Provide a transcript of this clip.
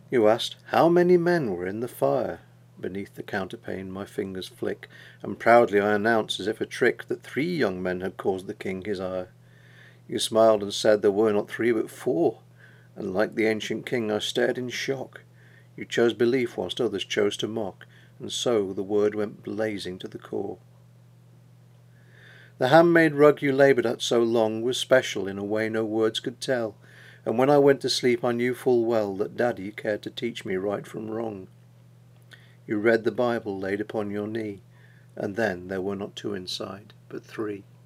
You asked how many men were in the fire. Beneath the counterpane my fingers flick, and proudly I announce, as if a trick, that 3 young men had caused the king his ire. You smiled and said there were not 3 but 4, and like the ancient king I stared in shock. You chose belief whilst others chose to mock, and so the word went blazing to the core. The handmade rug you laboured at so long was special in a way no words could tell, and when I went to sleep I knew full well that Daddy cared to teach me right from wrong. You read the Bible laid upon your knee, and then there were not 2 inside, but 3.